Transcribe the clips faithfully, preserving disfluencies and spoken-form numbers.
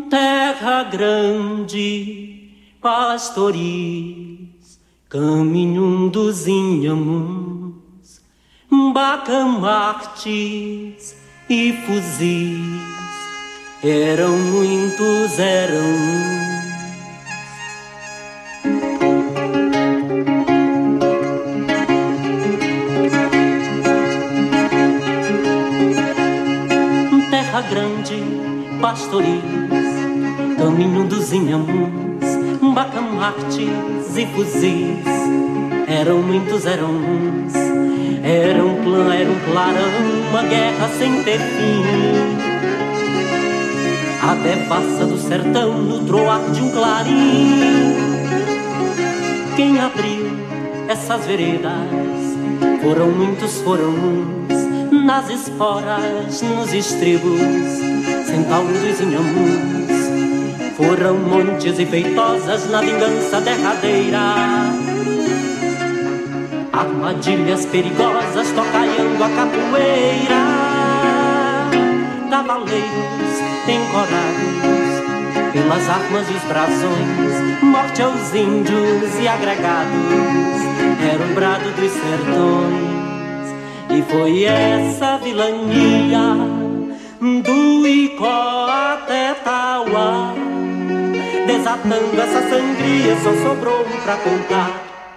Terra grande, pastoris, caminhundos inhamuns, bacamartes e fuzis, eram muitos, eram uns. Terra grande, pastoris, caminho dos inhamuns, bacamartes e fuzis, eram muitos, eram uns. Era um clã, era um clarão, uma guerra sem ter fim. A devassa do sertão no troar de um clarim. Quem abriu essas veredas foram muitos, foram uns. Nas esporas, nos estribos, Centauro dos inhamuns, foram montes e feitosas na vingança derradeira. Armadilhas perigosas tocaiando a capoeira. Cavaleiros encorados pelas armas e os brasões, morte aos índios e agregados, era o brado dos sertões. E foi essa vilania do Icó até Tauá, desatando essa sangria, só sobrou um pra contar.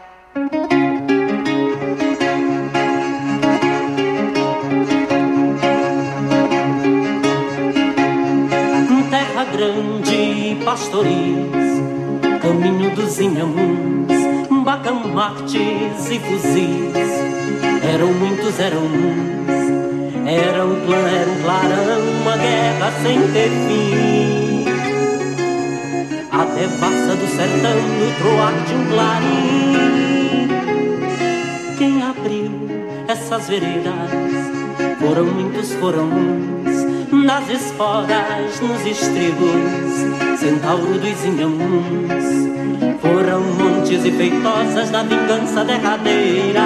Terra grande, pastoris, caminho dos inhamuns, bacamartes e fuzis, eram muitos, eram uns. Era um clã, era um clarão, uma guerra sem ter fim. A devassa do sertão no troar de um clarim. Quem abriu essas veredas foram muitos, foram uns. Nas esporas, nos estribos, Centauro dos inhamuns, foram montes e feitosas na vingança derradeira.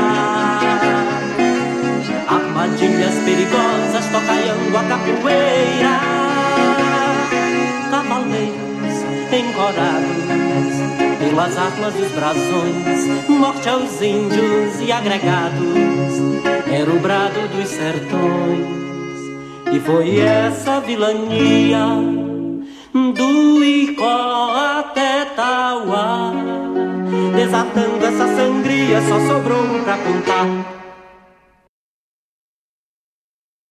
Armadilhas perigosas tocaiando a capoeira. Cavaleiros encorados pelas armas e os brasões, morte aos índios e agregados, era o brado dos sertões. E foi essa vilania do Icó até Tauá, desatando essa sangria, só sobrou um pra contar.